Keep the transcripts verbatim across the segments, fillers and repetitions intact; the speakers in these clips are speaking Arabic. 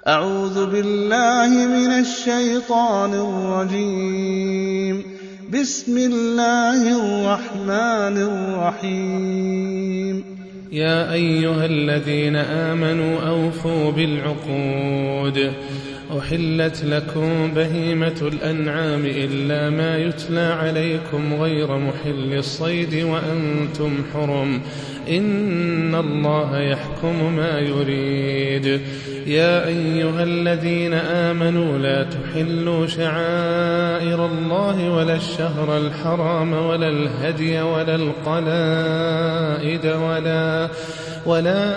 أعوذ بالله من الشيطان الرجيم. بسم الله الرحمن الرحيم. يا أيها الذين آمنوا أوفوا بالعقود. أحلت لكم بهيمة الأنعام إلا ما يتلى عليكم غير محل الصيد وأنتم حرم، إن الله يحكم ما يريد. يا أيها الذين آمنوا لا تحلوا شعائر الله ولا الشهر الحرام ولا الهدي ولا القلائد ولا ولا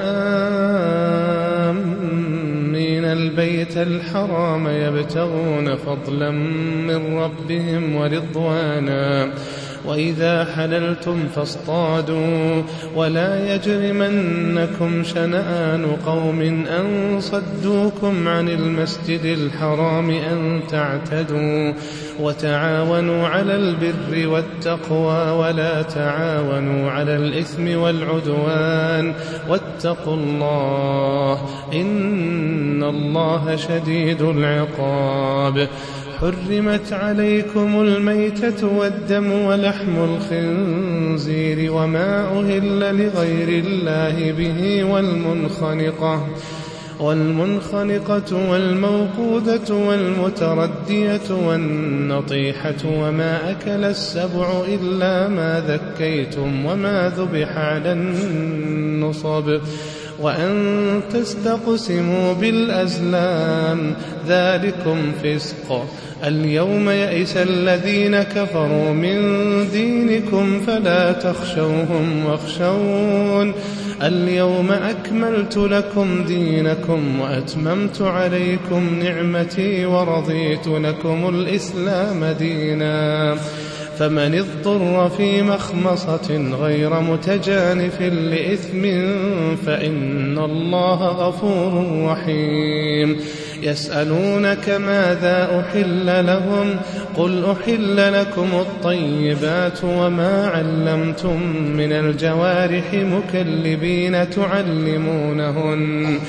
آمين البيت الحرام يبتغون فضلا من ربهم ورضوانا، وإذا حللتم فاصطادوا، ولا يجرمنكم شنآن قوم أن صدوكم عن المسجد الحرام أن تعتدوا، وتعاونوا على البر والتقوى ولا تعاونوا على الإثم والعدوان، واتقوا الله إن الله شديد العقاب. حرمت عليكم الميتة والدم ولحم الخنزير وما أهل لغير الله به والمنخنقة والمنخنقة والموقوذة والمتردية والنطيحة وما أكل السبع إلا ما ذكيتم وما ذبح على النصب، وأن تستقسموا بالأزلام، ذلكم فسق. اليوم يئس الذين كفروا من دينكم فلا تخشوهم واخشون، اليوم أكملت لكم دينكم وأتممت عليكم نعمتي ورضيت لكم الإسلام دينا، فمن اضطر في مخمصة غير متجانف لإثم فإن الله غفور رحيم. يسألونك ماذا أحل لهم، قل أحل لكم الطيبات وما علمتم من الجوارح مكلبين تعلمونهن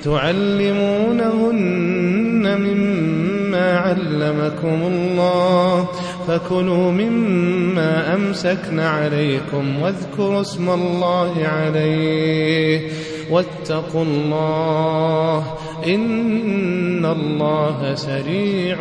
تعلمونهن مما علمكم الله، فكلوا مما أمسكن عليكم واذكروا اسم الله عليه، واتقوا الله إن الله سريع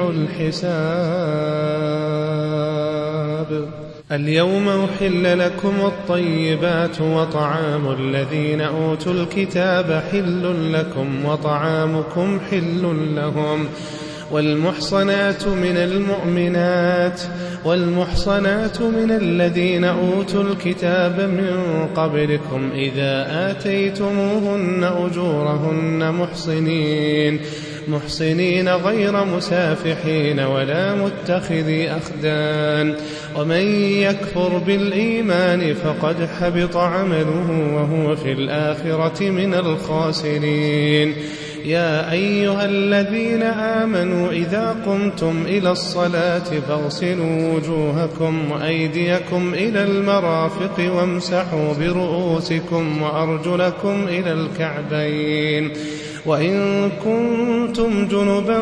الحساب. اليوم أحل لكم الطيبات وطعام الذين أوتوا الكتاب حل لكم وطعامكم حل لهم، والمحصنات من المؤمنات والمحصنات من الذين أوتوا الكتاب من قبلكم إذا آتيتموهن أجورهن محصنين محصنين غير مسافحين ولا متخذي أخدان، ومن يكفر بالإيمان فقد حبط عمله وهو في الآخرة من الخاسرين. يا أيها الذين آمنوا إذا قمتم إلى الصلاة فاغسلوا وجوهكم وأيديكم إلى المرافق وامسحوا برؤوسكم وأرجلكم إلى الكعبين، وإن كنتم جنبا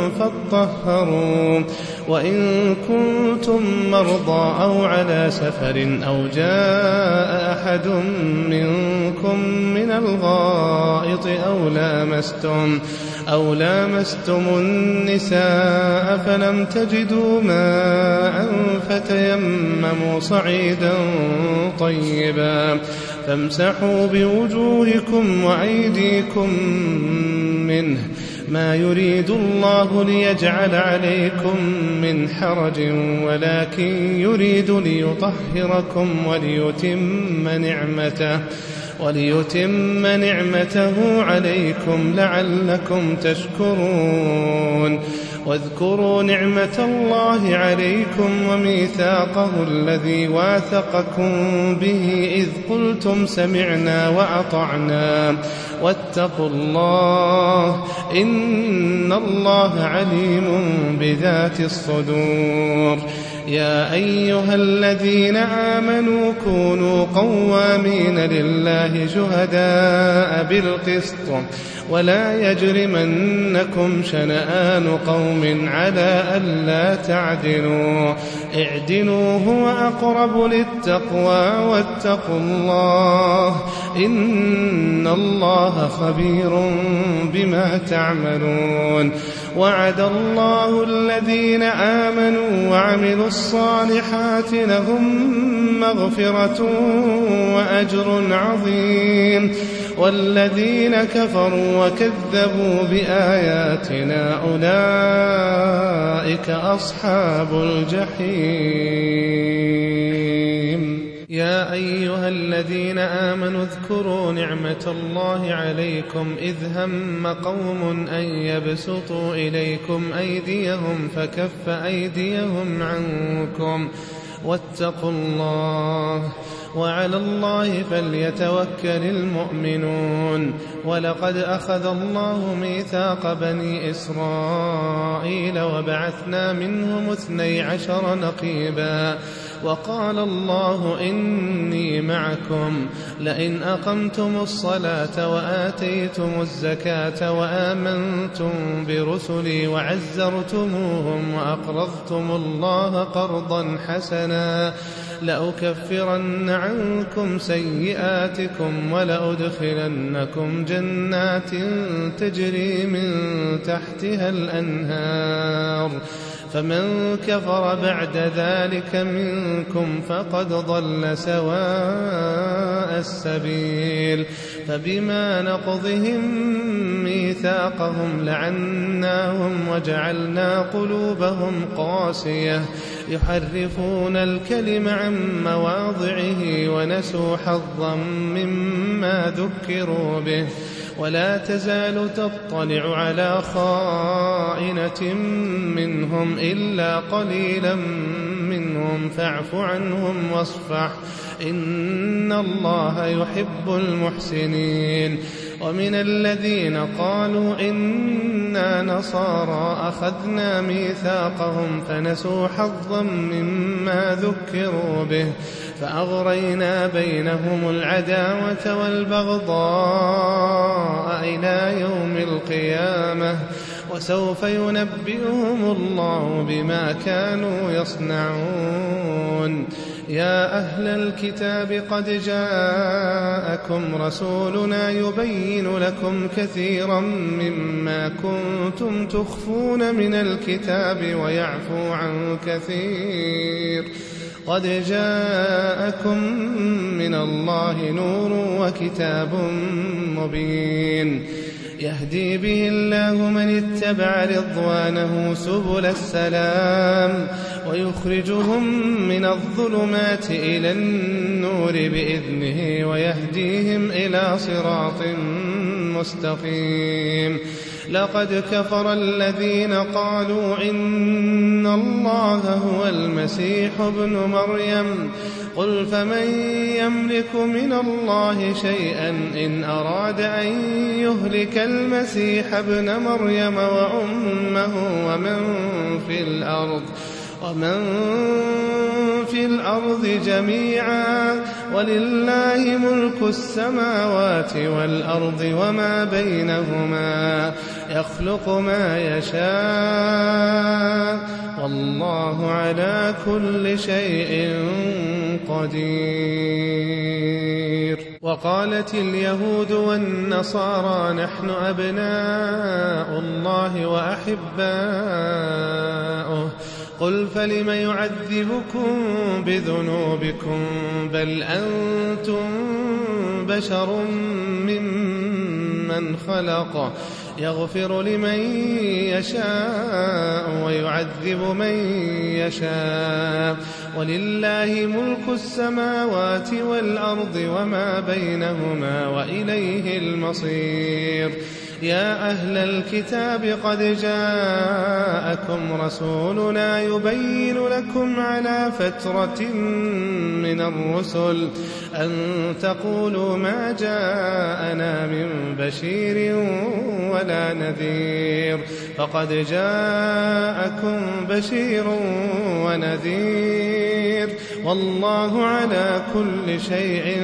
فاطهروا، وإن كنتم مرضى أو على سفر أو جاء أحد منكم من الغائط أو لامستم أو لامستم النساء فلم تجدوا ماء فتيمموا صعيدا طيبا فامسحوا بوجوهكم وأيديكم منه، ما يريد الله ليجعل عليكم من حرج ولكن يريد ليطهركم وليتم نعمته وليتم نعمته عليكم لعلكم تشكرون. واذكروا نعمة الله عليكم وميثاقه الذي واثقكم به إذ قلتم سمعنا وأطعنا، واتقوا الله إن الله عليم بذات الصدور. يا أيها الذين آمنوا كونوا قوامين لله شهداء بالقسط ولا يجرمنكم شنآن قوم على ألا تعدلوا اعدلوا هو أقرب للتقوى واتقوا الله إن الله خبير بما تعملون وعد الله الذين آمنوا وعملوا الصالحات لهم مغفرة وأجر عظيم والذين كفروا وكذبوا بآياتنا أولئك أصحاب الجحيم يا أيها الذين آمنوا اذكروا نعمة الله عليكم إذ هم قوم أن يبسطوا إليكم أيديهم فكف أيديهم عنكم واتقوا الله وعلى الله فليتوكل المؤمنون ولقد أخذ الله ميثاق بني إسرائيل وبعثنا منهم اثني عشر نقيبا وقال الله إني معكم لئن أقمتم الصلاة وآتيتم الزكاة وآمنتم برسلي وعزرتموهم وأقرضتم الله قرضا حسنا لأكفرن عنكم سيئاتكم ولأدخلنكم جنات تجري من تحتها الأنهار فمن كفر بعد ذلك منكم فقد ضل سواء السبيل فبما نقضهم ميثاقهم لعناهم وجعلنا قلوبهم قاسية يحرفون الكلم عن مواضعه ونسوا حظا مما ذكروا به ولا تزال تطلع على خائنة منهم إلا قليلا منهم فاعف عنهم واصفح إن الله يحب المحسنين ومن الذين قالوا إنا نصارى أخذنا ميثاقهم فنسوا حظا مما ذكروا به فأغرينا بينهم العداوة والبغضاء إلى يوم القيامة وسوف ينبئهم الله بما كانوا يصنعون يا أهل الكتاب قد جاءكم رسولنا يبين لكم كثيرا مما كنتم تخفون من الكتاب ويعفو عن كثير قد جاءكم من الله نور وكتاب مبين يهدي به الله من اتبع رضوانه سبل السلام ويخرجهم من الظلمات إلى النور بإذنه ويهديهم إلى صراط مستقيم لقد كفر الذين قالوا إن الله هو المسيح ابن مريم قل فمن يملك من الله شيئا إن أراد أن يهلك المسيح ابن مريم وأمه ومن في الأرض ومن في الأرض جميعا ولله ملك السماوات والأرض وما بينهما يخلق ما يشاء والله على كل شيء قدير وقالت اليهود والنصارى نحن أبناء الله وأحباؤه قل فلم يعذبكم بذنوبكم بل أنتم بشر ممن خلق يغفر لمن يشاء ويعذب من يشاء ولله ملك السماوات والأرض وما بينهما وإليه المصير يا أهل الكتاب قد جاءكم رسولنا يبين لكم على فترة من الرسل أن تقولوا ما جاءنا من بشير ولا نذير فقد جاءكم بشير ونذير والله على كل شيء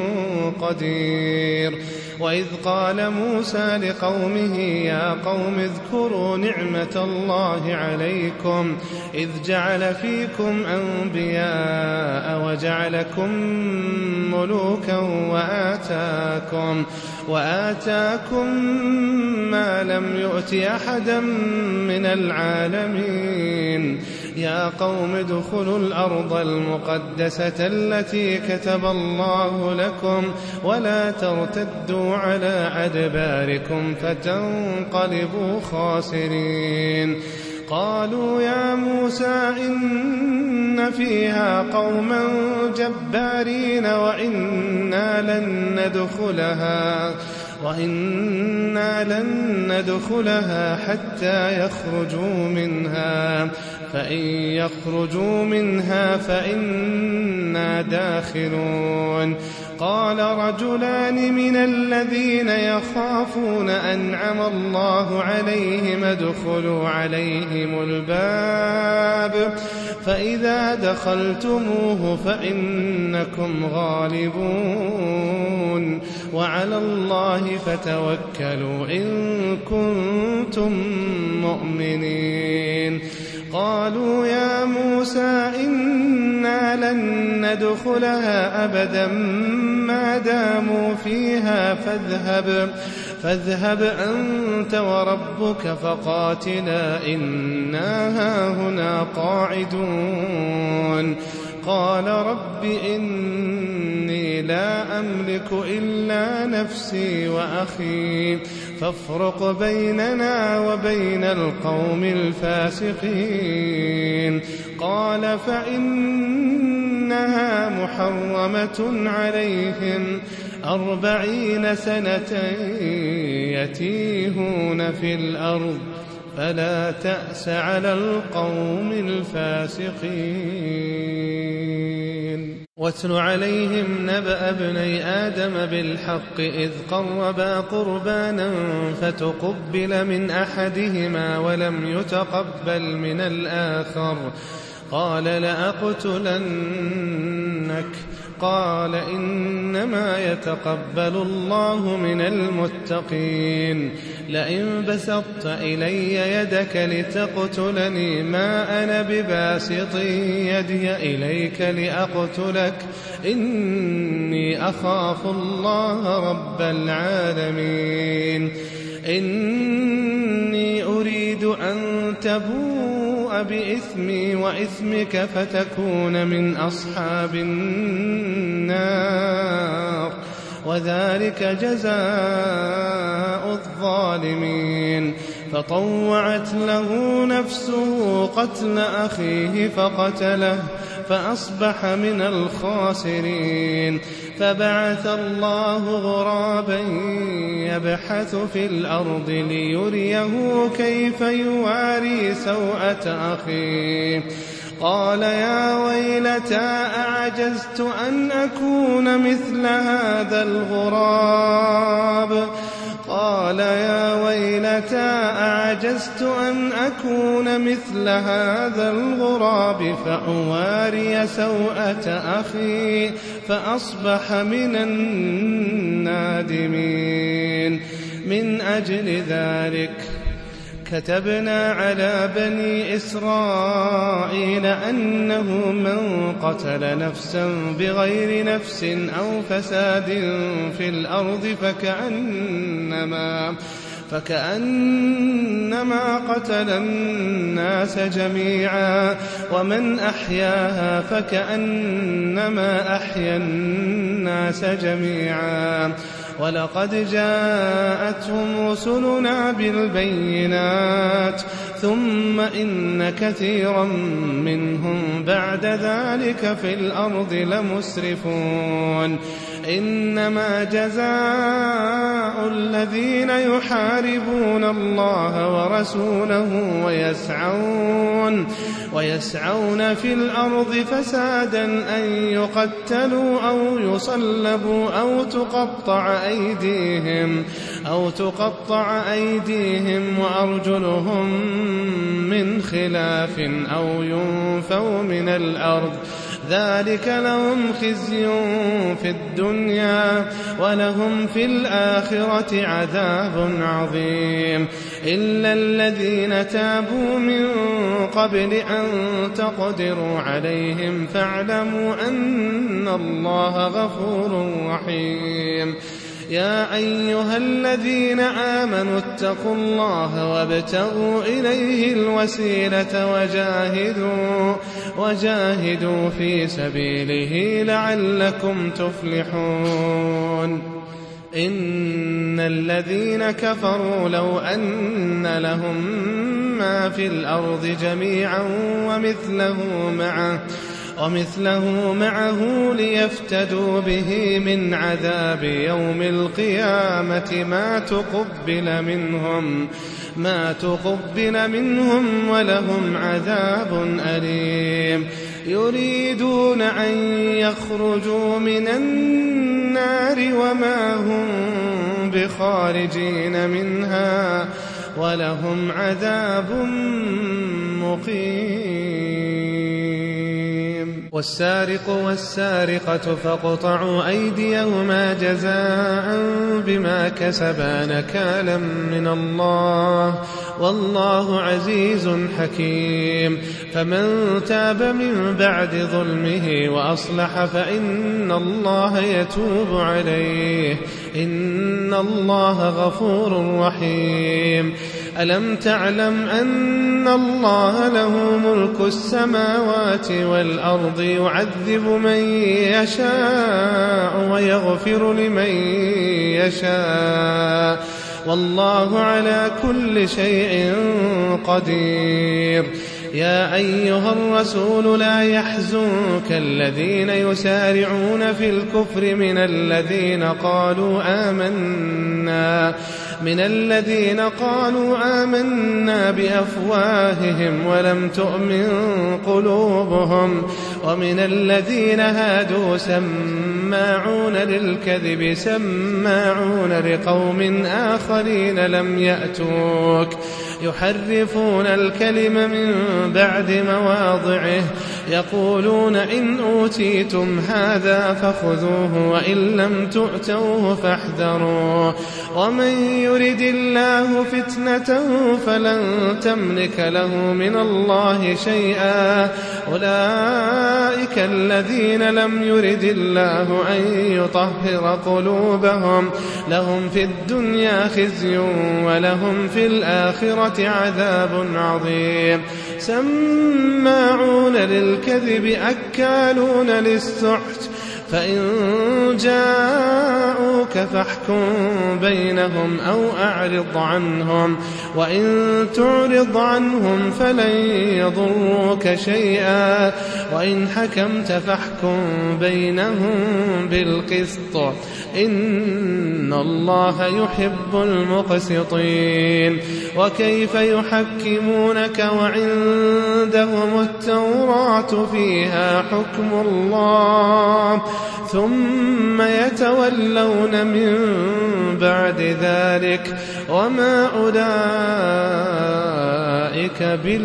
قدير. وإذ قال موسى لقومه يا قوم اذكروا نعمة الله عليكم إذ جعل فيكم أنبياء وجعلكم ملوكا وآتاكم, وآتاكم ما لم يؤت أحدا من العالمين. يا قوم ادخلوا الأرض المقدسة التي كتب الله لكم ولا ترتدوا على أدباركم فتنقلبوا خاسرين. قالوا يا موسى إن فيها قوما جبارين وإنا لن ندخلها وإنا لن ندخلها حتى يخرجوا منها فإن يخرجوا منها فإنا داخلون. قال رجلان من الذين يخافون أنعم الله عليهم ادخلوا عليهم الباب فإذا دخلتموه فإنكم غالبون وعلى الله فتوكلوا إن كنتم مؤمنين. قالوا يا موسى إنا لن ندخلها أبدا ما داموا فيها فاذهب, فاذهب أنت وربك فقاتلا إنا هاهنا قاعدون. قال رب إني لا أملك إلا نفسي وأخي فافرق بيننا وبين القوم الفاسقين. قال فإنها محرمة عليهم أربعين سنة يتيهون في الأرض فلا تأس على القوم الفاسقين. واتل عليهم نبأ ابني آدم بالحق إذ قربا قربانا فتقبل من أحدهما ولم يتقبل من الآخر قال لأقتلنك قال إنما يتقبل الله من المتقين. لئن بسطت إلي يدك لتقتلني ما أنا بباسط يدي إليك لأقتلك إني أخاف الله رب العالمين. إني أريد أن تبوء بإثمي وإثمك فتكون من أصحاب النار وذلك جزاء الظالمين. فطوعت له نفسه قتل أخيه فقتله فأصبح من الخاسرين. فبعث الله غرابا يبحث في الأرض ليريه كيف يواري سوءة أخيه قال يا ويلتى أعجزت أن أكون مثل هذا الغراب قال يا ويلتى أعجزت أن أكون مثل هذا الغراب فأواري سوءة أخي فأصبح من النادمين. من أجل ذلك كتبنا على بني إسرائيل أنه من قتل نفسا بغير نفس أو فساد في الأرض فكأنما فكأنما قتل الناس جميعا ومن أحياها فكأنما أحيا الناس جميعا. ولقد جاءتهم رسلنا بالبينات ثم إن كثيرا منهم بعد ذلك في الأرض لمسرفون. إنما جزاء الذين يحاربون الله ورسوله ويسعون, ويسعون في الأرض فسادا أن يقتلوا أو يصلبوا أو تقطع أيديهم, أو تقطع أيديهم وأرجلهم من خلاف أو ينفوا من الأرض. ذلك لهم خزي في الدنيا ولهم في الآخرة عذاب عظيم. إلا الذين تابوا من قبل أن تقدروا عليهم فاعلموا أن الله غفور رحيم. يا أيها الذين آمنوا اتقوا الله وابتغوا إليه الوسيلة وجاهدوا, وجاهدوا في سبيله لعلكم تفلحون. إن الذين كفروا لو أن لهم ما في الأرض جميعا ومثله معه ومثله معه ليفتدوا به من عذاب يوم القيامة ما تقبل منهم ما تقبل منهم ولهم عذاب أليم. يريدون أن يخرجوا من النار وما هم بخارجين منها ولهم عذاب مقيم. والسارق والسارقة فاقطعوا أيديهما جزاء بما كسبا نكالا من الله والله عزيز حكيم. فمن تاب من بعد ظلمه وأصلح فإن الله يتوب عليه إن الله غفور رحيم. ألم تعلم أن الله له ملك السماوات والأرض يعذب من يشاء ويغفر لمن يشاء والله على كل شيء قدير. يا أيها الرسول لا يحزنك الذين يسارعون في الكفر من الذين قالوا آمنا من الذين قالوا آمنا بأفواههم ولم تؤمن قلوبهم ومن الذين هادوا سماعون للكذب سماعون لقوم آخرين لم يأتوك يحرفون الكلم من بعد مواضعه يقولون إن أوتيتم هذا فخذوه وإن لم تؤتوه فاحذروا ومن يرد الله فتنته فلن تملك له من الله شيئا أولئك الذين لم يرد الله أن يطهر قلوبهم لهم في الدنيا خزي ولهم في الآخرة عذاب عظيم. سماعون للكذب أكالون للسحت فإن جاءوك فاحكم بينهم أو أعرض عنهم وإن تعرض عنهم فلن يضروك شيئا وإن حكمت فاحكم بينهم بالقسط إن الله يحب المقسطين. وكيف يحكمونك وعندهم التوراة فيها حكم الله ثم يتولون من بعد ذلك وما أولئك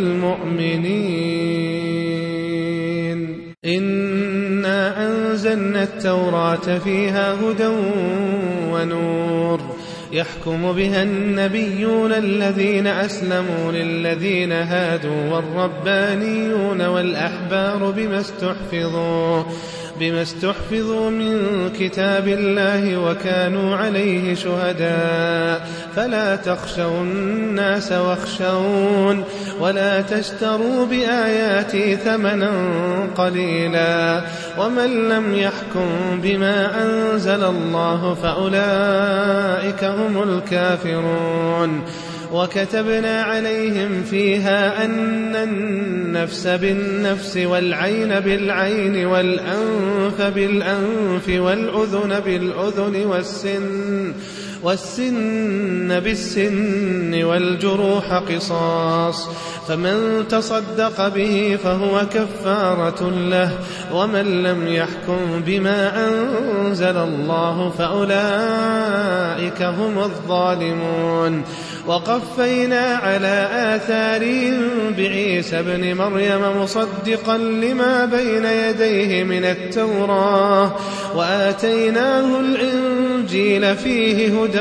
بالمؤمنين. إنا أنزلنا التوراة فيها هدى ونور يحكم بها النبيون الذين أسلموا للذين هادوا والربانيون والأحبار بما استحفظوا بما استحفظوا من كتاب الله وكانوا عليه شهداء فلا تخشوا الناس واخشون ولا تشتروا بآياتي ثمنا قليلا ومن لم يحكم بما أنزل الله فأولئك هم الكافرون. وكتبنا عليهم فيها أن النفس بالنفس والعين بالعين والأنف بالأنف والأذن بالأذن والسن والسن بالسن والجروح قصاص، فمن تصدق به فهو كفارة له، ومن لم يحكم بما أنزل الله فأولئك هم الظالمون. وقفينا على آثارهم بعيسى ابن مريم مصدقا لما بين يديه من التوراة، وآتيناه الإنجيل فيه هدى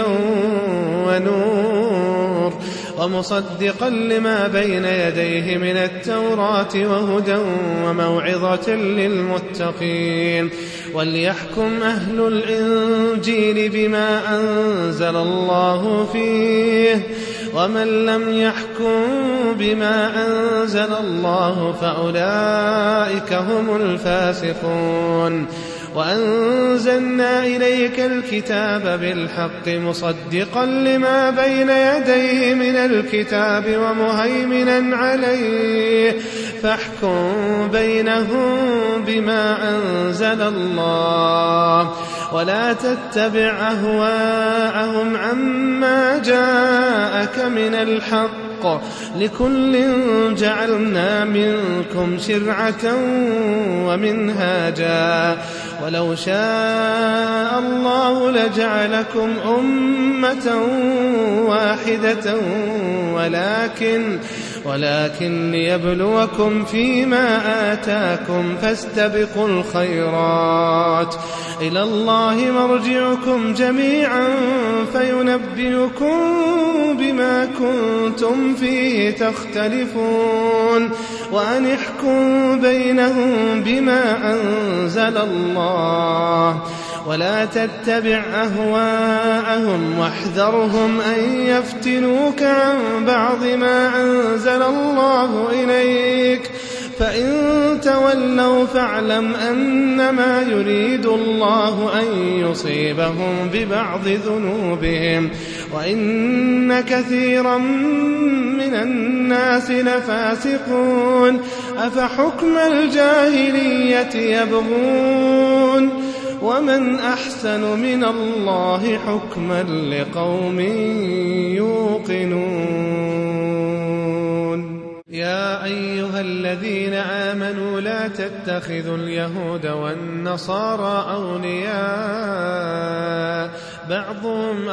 ونور، ومصدقا لما بين يديه من التوراة وهدى وموعظة للمتقين. وليحكم أهل الإنجيل بما أنزل الله فيه، ومن لم يحكم بما أنزل الله فأولئك هم الفاسقون. وأنزلنا إليك الكتاب بالحق مصدقا لما بين يديه من الكتاب ومهيمنا عليه، فاحكم بينهم بما أنزل الله، ولا تتبع أهواءهم عما جاءك من الحق، لكل جعلنا منكم شرعة ومنهاجا، ولو شاء الله لجعلكم أمة واحدة ولكن ولكن ليبلوكم فيما آتاكم، فاستبقوا الخيرات، إلى الله مرجعكم جميعا فينبئكم بما كنتم فيه تختلفون. وأن احكم بينهم بما أنزل الله، ولا تتبع أهواءهم، واحذرهم أن يفتنوك عن بعض ما أنزل الله إليك، فإن تولوا فاعلم أنما يريد الله أن يصيبهم ببعض ذنوبهم، وإن كثيرا من الناس لفاسقون. أفحكم الجاهلية يبغون، ومن أحسن من الله حكما لقوم يوقنون. يا أيها الذين آمنوا لا تتخذوا اليهود والنصارى أولياء، بعضهم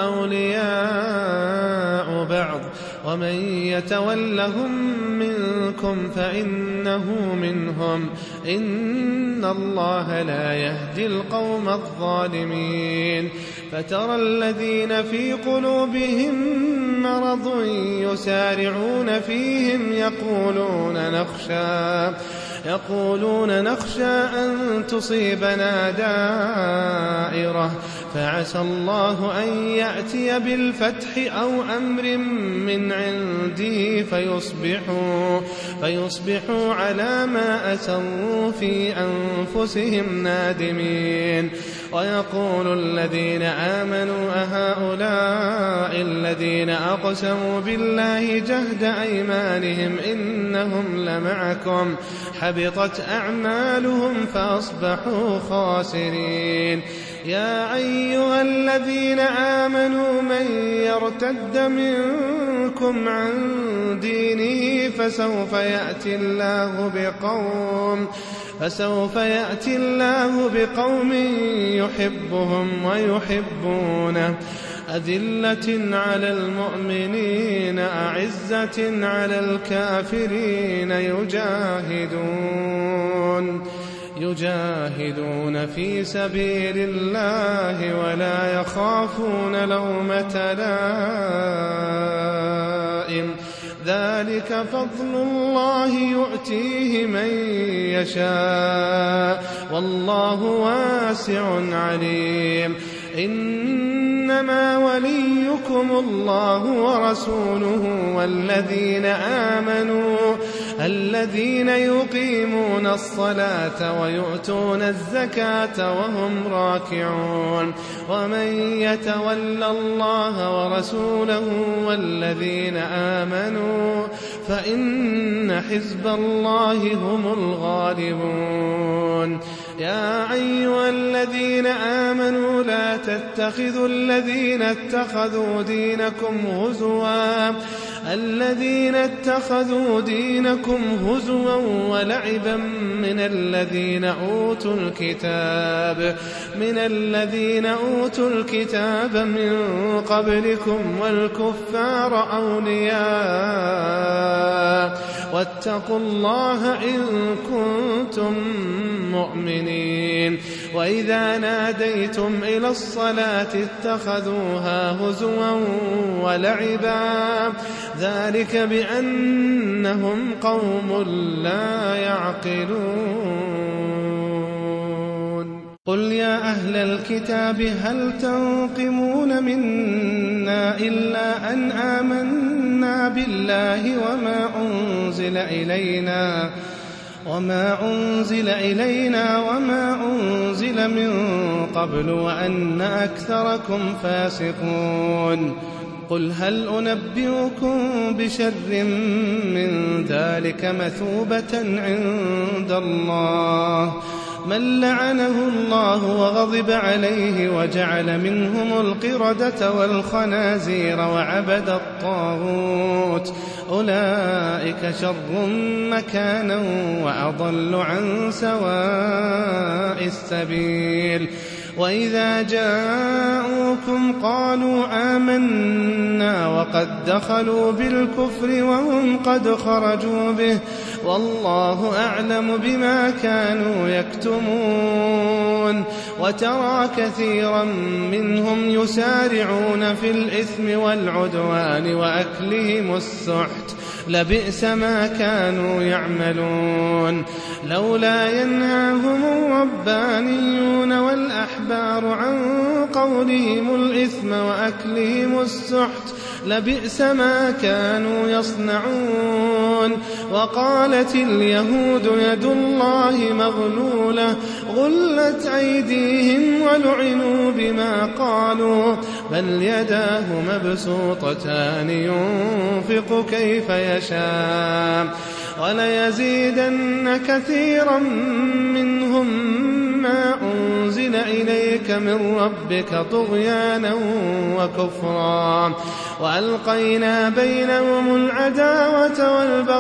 أولياء بعض، ومن يتولهم منكم فإنه منهم، إن الله لا يهدي القوم الظالمين. فترى الذين في قلوبهم مرض يسارعون فيهم يقولون نخشى يقولون نخشى أن تصيبنا دائرة، فعسى الله أن يأتي بالفتح أو أمر من عنده فيصبحوا, فيصبحوا على ما أسروا في أنفسهم نادمين. ويقول الذين آمنوا أهؤلاء الذين أقسموا بالله جهد أيمانهم إنهم لمعكم، حبطت أعمالهم فأصبحوا خاسرين. يا أيها الذين آمنوا من يرتد منكم عن دينه فسوف يأتي الله بقوم فسوف يأتي الله بقوم يحبهم ويحبونه، أذلة على المؤمنين أعزة على الكافرين، يجاهدون يجاهدون في سبيل الله ولا يخافون لومة لائم، ذلك فضل الله يؤتيه من يشاء والله واسع عليم. إنما وليكم الله ورسوله والذين آمنوا الذين يقيمون الصلاة ويؤتون الزكاة وهم راكعون ومن يتول الله ورسوله والذين آمنوا فإن حزب الله هم الغالبون. يا أيها الذين آمنوا لا تتخذوا الذين اتخذوا دينكم هزوا الذين اتخذوا دينكم هزوا ولعبا من الذين أوتوا الكتاب من الذين أوتوا الكتاب من قبلكم والكفار أولياء واتقوا الله إن كنتم مؤمنين. وإذا ناديتم إلى الصلاة اتخذوها هزوا ولعبا ذلك بأنهم قوم لا يعقلون. قل يا أهل الكتاب هل تنقمون منا إلا أن آمنا بالله وما أنزل إلينا وما أنزل إلينا وما أنزل من قبل وأن أكثركم فاسقون. قل هل أنبئكم بشر من ذلك مثوبة عند الله من لعنه الله وغضب عليه وجعل منهم القردة والخنازير وعبد الطاغوت أولئك شر مكانا وأضل عن سواء السبيل. وإذا جاءوكم قالوا آمنا وقد دخلوا بالكفر وهم قد خرجوا به والله أعلم بما كانوا يكتمون. وترى كثيرا منهم يسارعون في الإثم والعدوان وأكلهم السحت لبئس ما كانوا يعملون. لولا ينهاهم الربانيون والأحبار عن قولهم الإثم وأكلهم السحت لبئس ما كانوا يصنعون. وقالت اليهود يد الله مغلولة غلت أيديهم ولعنوا بما قالوا بل يداه مبسوطتان ينفق كيف يشاء وليزيدن كثيرا منهم ما أنزل إليك من ربك طغيانا وكفرا وألقينا بينهم العداوة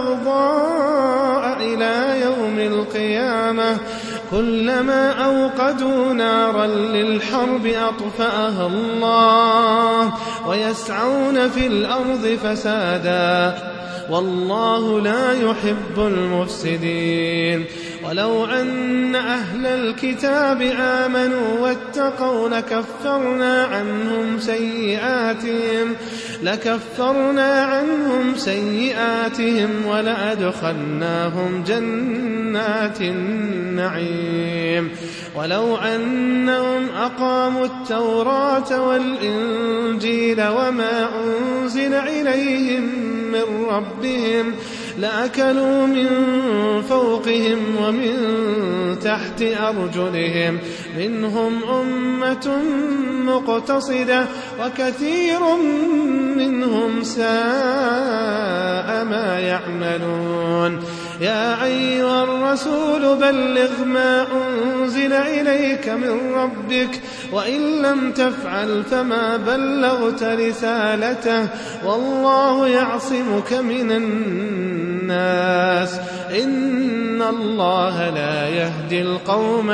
والبغضاء إلى يوم القيامة كلما أوقدوا نارا للحرب أطفأها الله ويسعون في الأرض فسادا والله لا يحب المفسدين. ولو أن أهل الكتاب آمنوا واتقوا لكفرنا عنهم سيئاتهم لكفرنا عنهم سيئاتهم ولأدخلناهم جنات النعيم. ولو أنهم أقاموا التوراة والإنجيل وما أنزل إليهم من ربهم لأكلوا من فوقهم ومن تحت أرجلهم منهم أمة مقتصدة وكثير منهم ساء ما يعملون. يا أيها الرسول بلغ ما أنزل إليك من ربك وإن لم تفعل فما بلغت رسالته والله يعصمك من الناس إن الله لا يهدي القوم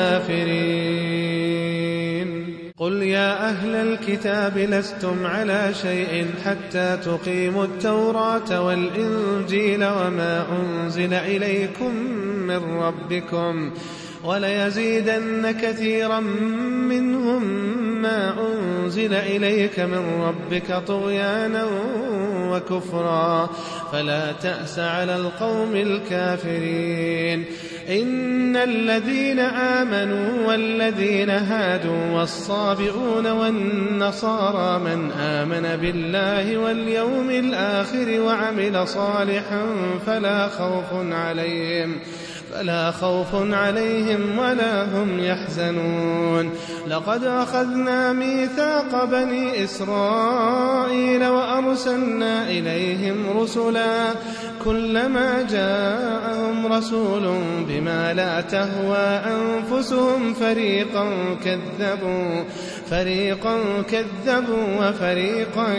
الكافرين. قل يا أهل الكتاب لستم على شيء حتى تقيموا التوراة والإنجيل وما أنزل إليكم من ربكم وليزيدن كثيرا منهم ما أنزل إليك من ربك طغيانا وكفرا فلا تأس على القوم الكافرين. إن الذين آمنوا والذين هادوا والصابئون والنصارى من آمن بالله واليوم الآخر وعمل صالحا فلا خوف عليهم فلا خوف عليهم ولا هم يحزنون. لقد أخذنا ميثاق بني إسرائيل وأرسلنا إليهم رسلا كلما جاءهم رسول بما لا تهوى أنفسهم فريقا كذبوا فريقا كذبوا وفريقا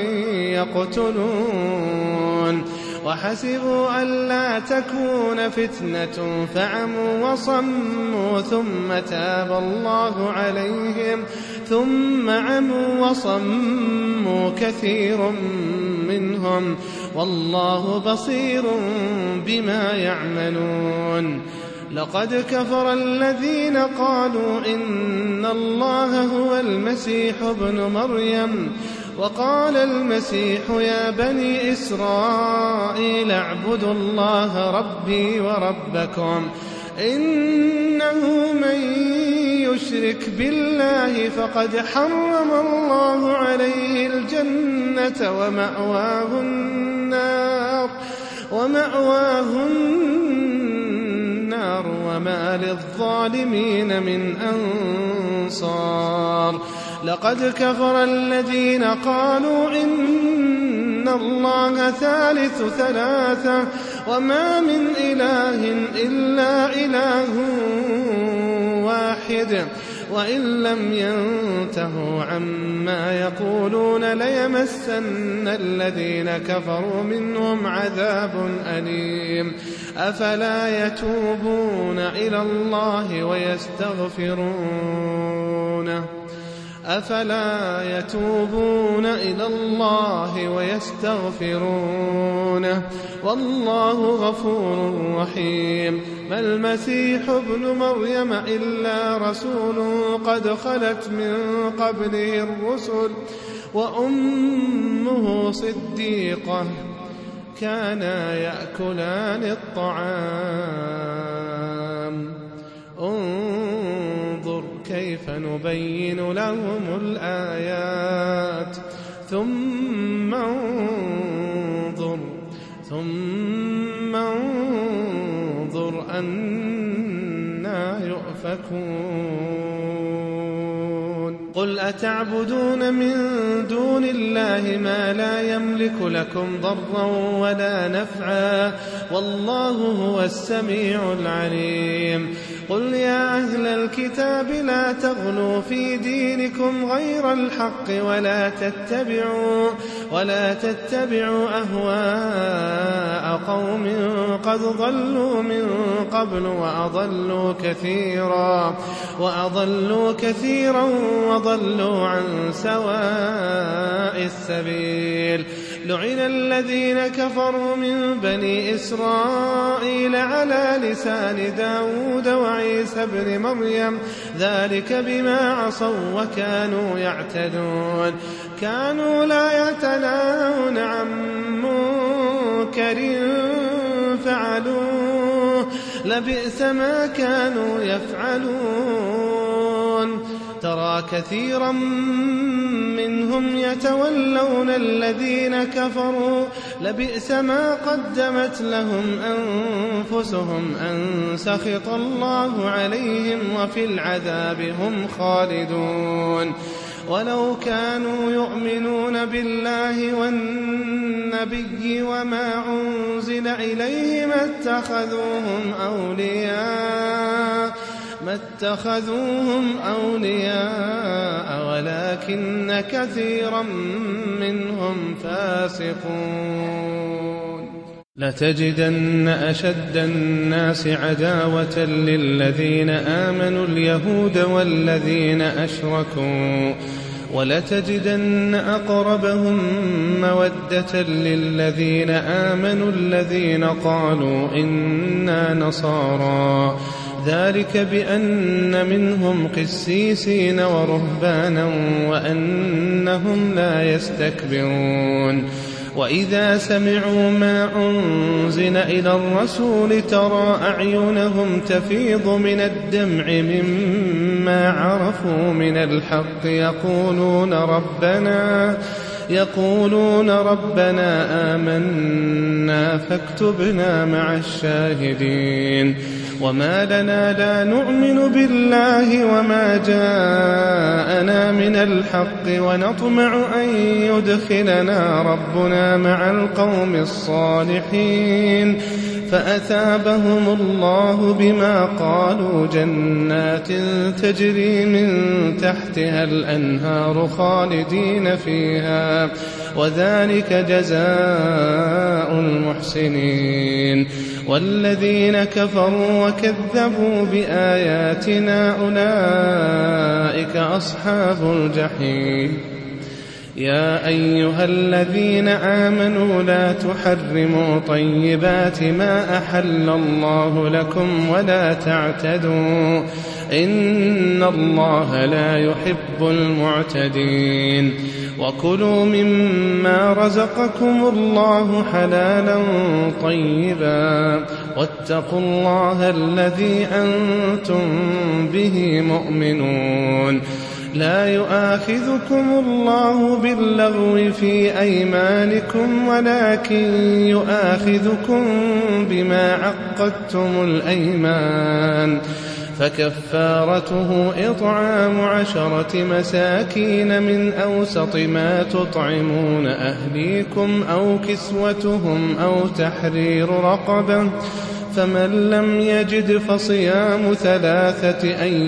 يقتلون. وحسبوا ألا تكون فتنة فعموا وصموا ثم تاب الله عليهم ثم عموا وصموا كثير منهم والله بصير بما يعملون. لقد كفر الذين قالوا إن الله هو المسيح ابن مريم وقال المسيح يا بني إسرائيل اعبدوا الله ربي وربكم إنه من يشرك بالله فقد حرم الله عليه الجنة ومأواه النار ومأواه النار وما للظالمين من أنصار. لقد كفر الذين قالوا إن الله ثالث ثلاثة وما من إله إلا إله واحد وإن لم ينتهوا عما يقولون ليمسن الذين كفروا منهم عذاب أليم. أفلا يتوبون إلى الله ويستغفرونه أفلا يتوبون إلى الله ويستغفرونه والله غفور رحيم. ما المسيح ابن مريم إلا رسول قد خلت من قبله الرسل وأمه صديقة كانا يأكلان الطعام انظر كيف نبين لهم الآيات ثم انظر ثم انظر أنى يؤفكون. قل أتعبدون من دون الله ما لا يملك لكم ضرا ولا نفعا والله هو السميع العليم. قل يا أهل الكتاب لا تغلوا في دينكم غير الحق ولا تتبعوا ولا تتبعوا أهواء قوم قد ضلوا من قبل وأضلوا كثيرا وأضلوا كثيرا وضلوا عن سواء السبيل. لعن الذين كفروا من بني إسرائيل على لسان داود وعيسى بن مريم ذلك بما عصوا وكانوا يعتدون. كانوا لا يتناهون عن منكر فعلوه لبئس ما كانوا يفعلون. ترى كثيرا منهم يتولون الذين كفروا لبئس ما قدمت لهم أنفسهم أن سخط الله عليهم وفي العذاب هم خالدون. ولو كانوا يؤمنون بالله والنبي وما أنزل إليه ما اتخذوهم أولياء ما اتخذوهم أولياء ولكن كثيرا منهم فاسقون. لتجدن أشد الناس عداوة للذين آمنوا اليهود والذين أشركوا ولتجدن أقربهم مودة للذين آمنوا الذين قالوا إنا نصارى ذلك بأن منهم قسيسين ورهبانا وأنهم لا يستكبرون وإذا سمعوا ما أنزل إلى الرسول ترى أعينهم تفيض من الدمع مما عرفوا من الحق يقولون ربنا يقولون ربنا آمنا فاكتبنا مع الشاهدين وما لنا لا نؤمن بالله وما جاءنا من الحق ونطمع أن يدخلنا ربنا مع القوم الصالحين فأثابهم الله بما قالوا جنات تجري من تحتها الأنهار خالدين فيها وذلك جزاء المحسنين والذين كفروا وكذبوا بآياتنا أولئك أصحاب الجحيم يا أيها الذين آمنوا لا تحرموا طيبات ما أحل الله لكم ولا تعتدوا إن الله لا يحب المعتدين وكلوا مما رزقكم الله حلالا طيبا واتقوا الله الذي أنتم به مؤمنون لا يؤاخذكم الله باللغو في أيمانكم ولكن يؤاخذكم بما عقدتم الأيمان فكفارته إطعام عشرة مساكين من أوسط ما تطعمون أهليكم أو كسوتهم أو تحرير رقبة فمن لم يجد فصيام ثلاثة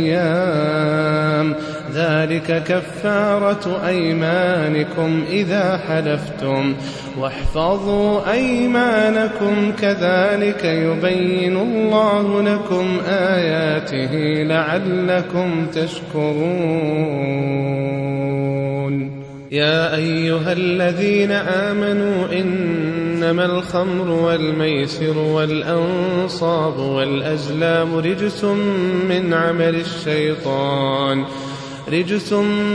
أيام ذلك كفارة أيمانكم إذا حلفتم واحفظوا أيمانكم كذلك يبين الله لكم آياته لعلكم تشكرون يا أيها الذين آمنوا إنما الخمر والميسر والأنصاب والأزلام رجس من عمل الشيطان رجس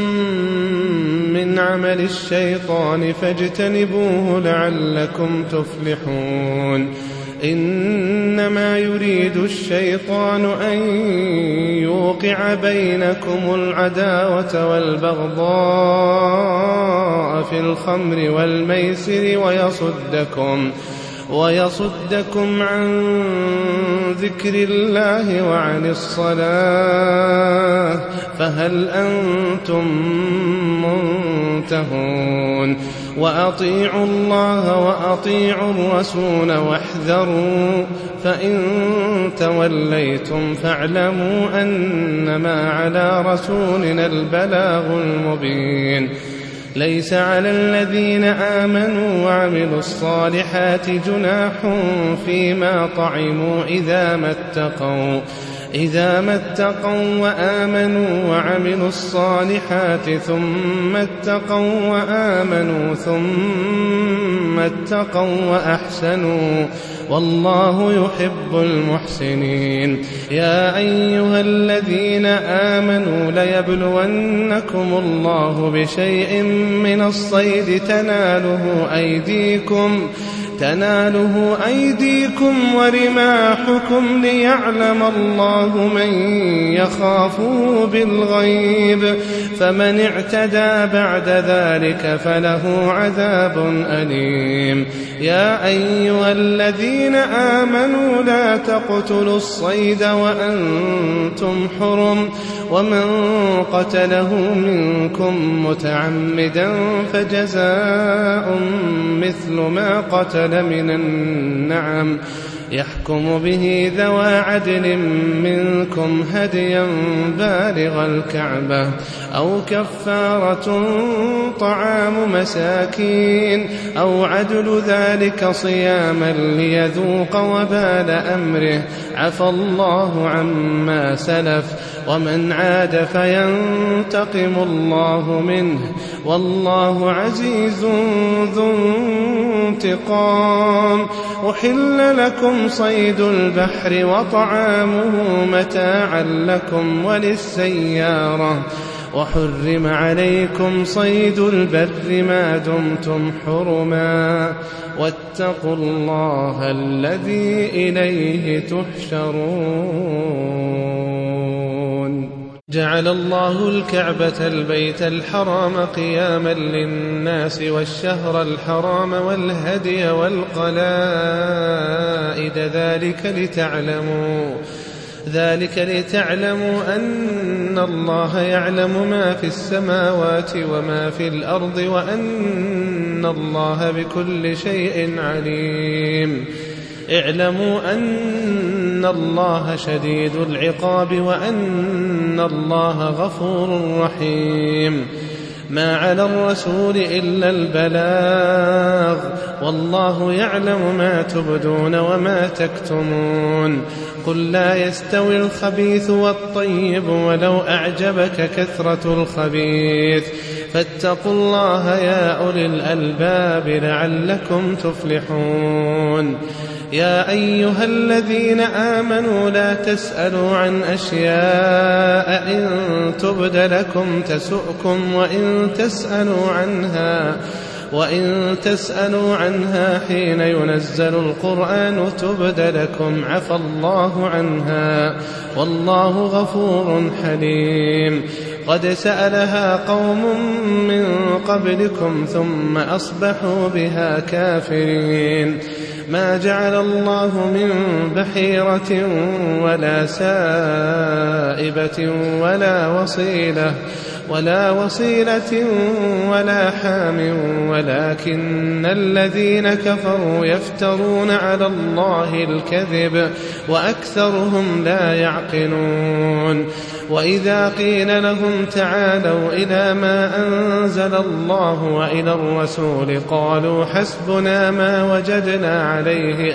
من عمل الشيطان فاجتنبوه لعلكم تفلحون إنما يريد الشيطان أن يوقع بينكم العداوة والبغضاء في الخمر والميسر ويصدكم ويصدكم عن ذكر الله وعن الصلاة فهل أنتم منتهون وأطيعوا الله وأطيعوا الرسول واحذروا فإن توليتم فاعلموا أنما على رسولنا البلاغ المبين ليس على الذين آمنوا وعملوا الصالحات جناح فيما طعموا إذا ما اتقوا إذا ما اتقوا وآمنوا وعملوا الصالحات ثم اتقوا وآمنوا ثم اتقوا وأحسنوا والله يحب المحسنين يا أيها الذين آمنوا ليبلونكم الله بشيء من الصيد تناله أيديكم تناله أيديكم ورماحكم ليعلم الله من يخافه بالغيب فمن اعتدى بعد ذلك فله عذاب أليم يا أيها الذين آمنوا لا تقتلوا الصيد وأنتم حرم ومن قتله منكم متعمدا فجزاء مثل ما قتل من النعم يحكم به ذوى عدل منكم هديا بالغ الكعبة أو كفارة طعام مساكين أو عدل ذلك صياما ليذوق وبال أمره عفى الله عما سلف ومن عاد فينتقم الله منه والله عزيز ذو انتقام. أحل لكم صيد البحر وطعامه متاعا لكم وللسيارة وحرم عليكم صيد البر ما دمتم حرما واتقوا الله الذي إليه تحشرون. جعل الله الكعبة البيت الحرام قياما للناس والشهر الحرام والهدي والقلائد ذلك لتعلموا ذلك لتعلموا أن الله يعلم ما في السماوات وما في الأرض وأن الله بكل شيء عليم. اعلموا أن الله شديد العقاب وأن الله غفور رحيم. ما على الرسول إلا البلاغ والله يعلم ما تبدون وما تكتمون. قل لا يستوي الخبيث والطيب ولو أعجبك كثرة الخبيث فاتقوا الله يا أولي الألباب لعلكم تفلحون. يا أيها الذين آمنوا لا تسألوا عن أشياء إن تبد لكم تسؤكم وإن تسألوا عنها وإن تسألوا عنها حين ينزل القرآن تبد لكم عفى الله عنها والله غفور حليم. قد سألها قوم من قبلكم ثم أصبحوا بها كافرين. ما جعل الله من بحيرة ولا سائبة ولا وصيلة ولا وصيلة ولا حام ولكن الذين كفروا يفترون على الله الكذب وأكثرهم لا يعقلون. وإذا قيل لهم تعالوا إلى ما أنزل الله وإلى الرسول قالوا حسبنا ما وجدنا عليه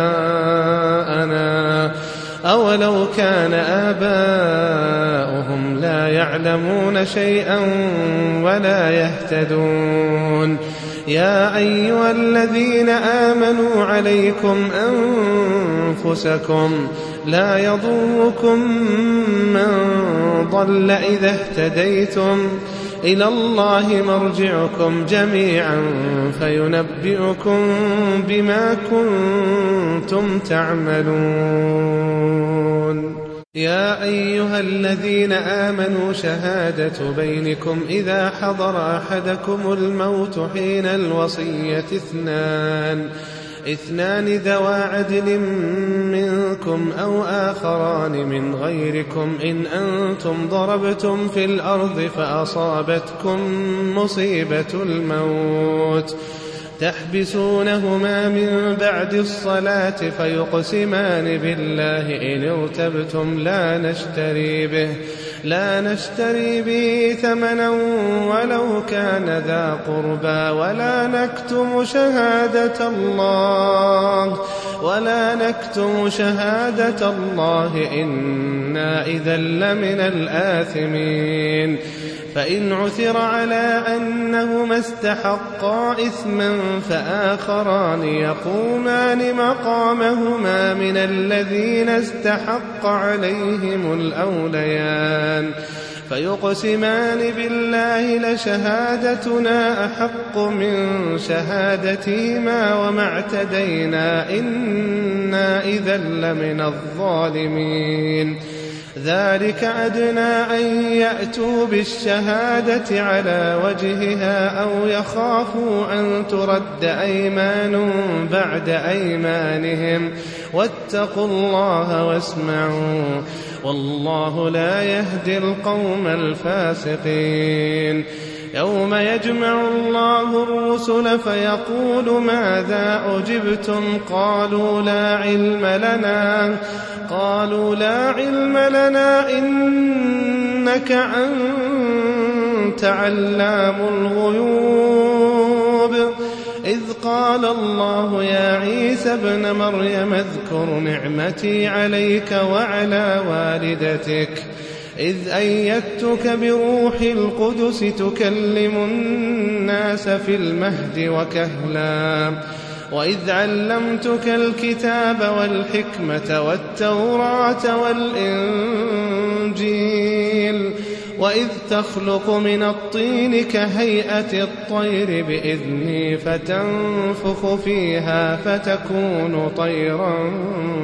آباءنا أولو كان آباؤهم لا يعلمون شيئا ولا يهتدون. يا أيها الذين آمنوا عليكم أنفسكم لا يضركم من ضل إذا اهتديتم إلى الله مرجعكم جميعا فينبئكم بما كنتم تعملون. يا أيها الذين آمنوا شهادة بينكم إذا حضر أحدكم الموت حين الوصية اثنان اثنان ذوى عدل منكم أو آخران من غيركم إن أنتم ضربتم في الأرض فأصابتكم مصيبة الموت تحبسونهما من بعد الصلاة فيقسمان بالله إن ارتبتم لا نشتري به لا نشتري به ثمنا ولو كان ذا قربى ولا نكتم شهادة الله ولا نكتم شهادة الله إنا إذا لمن الآثمين. فإن عثر على أنهما استحقا إثما فآخران يقومان مقامهما من الذين استحق عليهم الأوليان فيقسمان بالله لشهادتنا أحق من شهادتهما وما اعتدينا إنا إذا لمن الظالمين. ذلك أدنى أن يأتوا بالشهادة على وجهها أو يخافوا أن ترد أيمان بعد أيمانهم واتقوا الله واسمعوا والله لا يهدي القوم الفاسقين. يوم يجمع الله الرسل فيقول ماذا أجبتم قالوا لا علم لنا قالوا لا علم لنا إنك أنت علام الغيوب. إذ قال الله يا عيسى ابن مريم اذكر نعمتي عليك وعلى والدتك إذ أيدتك بروح القدس تكلم الناس في المهد وكهلا وإذ علمتك الكتاب والحكمة والتوراة والإنجيل وإذ تخلق من الطين كهيئة الطير بإذني فتنفخ فيها فتكون طيرا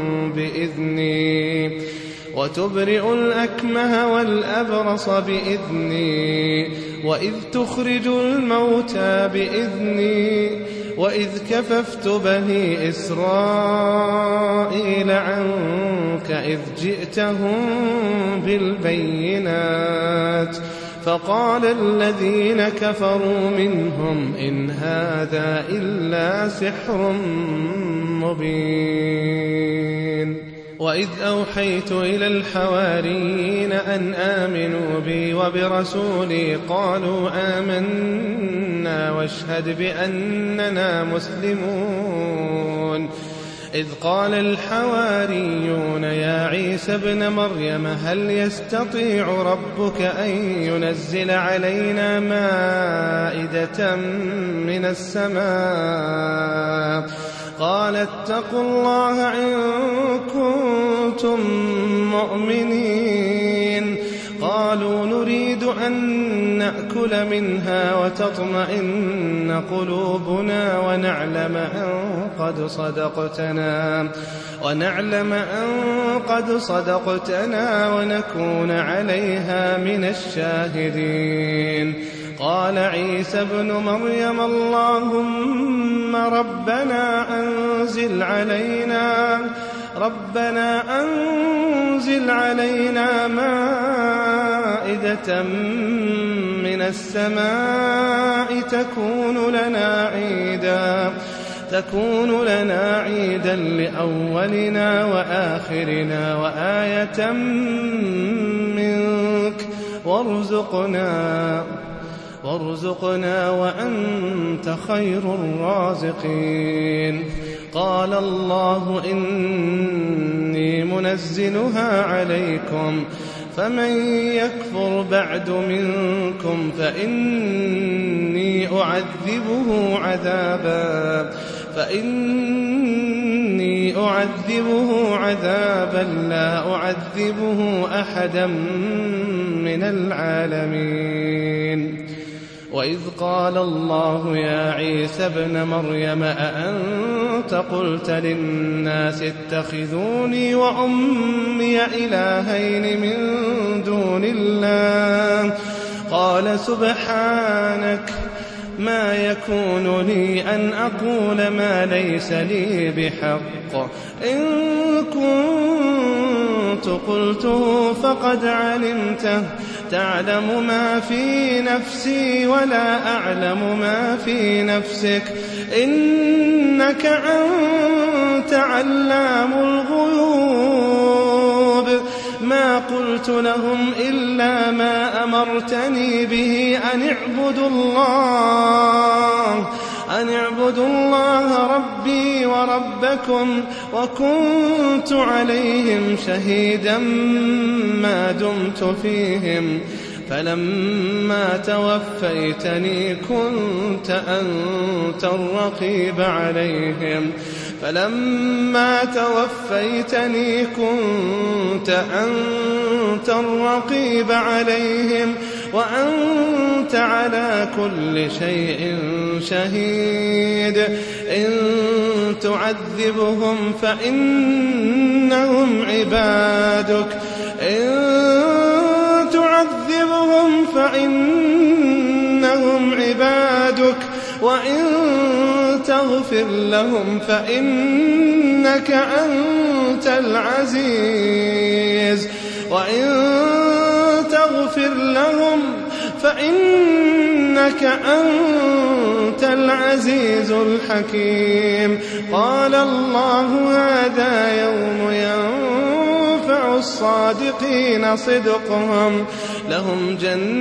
بإذني وتبرئ الأكمه والأبرص بإذني وإذ تخرج الموتى بإذني وإذ كففت بني إسرائيل عنك إذ جئتهم بالبينات فقال الذين كفروا منهم إن هذا إلا سحر مبين وإذ أوحيت إلى الحواريين أن آمنوا بي وبرسولي قالوا آمنا واشهد بأننا مسلمون إذ قال الحواريون يا عيسى ابن مريم هل يستطيع ربك أن ينزل علينا مائدة من السماء قال اتقوا الله إن كنتم مؤمنين قالوا نريد أن نأكل منها وتطمئن قلوبنا ونعلم أن قد صدقتنا ونعلم أن قد صدقتنا ونكون عليها من الشاهدين قال عيسى ابن مريم اللهم ربنا أنزل علينا ربنا أنزل علينا مائدة من السماء تكون لنا عيدا تكون لنا عيدا لأولنا وآخرنا وآية منك وارزقنا وارزقنا وأنت خير الرازقين قال الله إني منزلها عليكم فمن يكفر بعد منكم فإني أعذبه عذابا فإني أعذبه عذابا لا أعذبه أحدا من العالمين وإذ قال الله يا عيسى ابن مريم أأنت قلت للناس اتخذوني وأمي إلهين من دون الله قال سبحانك ما يكون لي أن أقول ما ليس لي بحق إن كنت قلته فقد علمته تعلم ما في نفسي ولا أعلم ما في نفسك إنك أنت علام الغيوب ما قلت لهم إلا ما أمرتني به أن اعبدوا الله أن اعبدوا الله ربي وربكم وكنت عليهم شهيدا ما دمت فيهم فلما توفيتني كنت أنت الرقيب عليهم فلما توفيتني كنت أنت الرقيب عليهم وأنت على كل شيء شهيد إن تعذبهم فإنهم عبادك إن تعذبهم فإنهم عبادك وإن تغفر لهم فإنك أنت العزيز وإن تغفر لهم فإنك أنت العزيز الحكيم قال الله هذا يوم ينفع الصادقين صدقهم لهم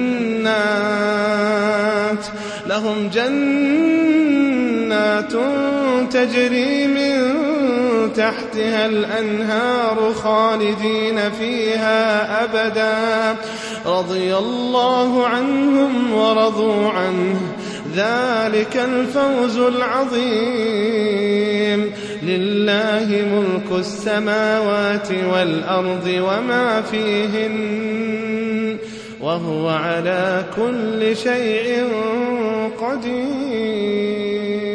جنات لهم جنات تجري من تحتها الأنهار خالدين فيها أبدا رضي الله عنهم ورضوا عنه ذلك الفوز العظيم لله ملك السماوات والأرض وما فيهن وهو على كل شيء قدير.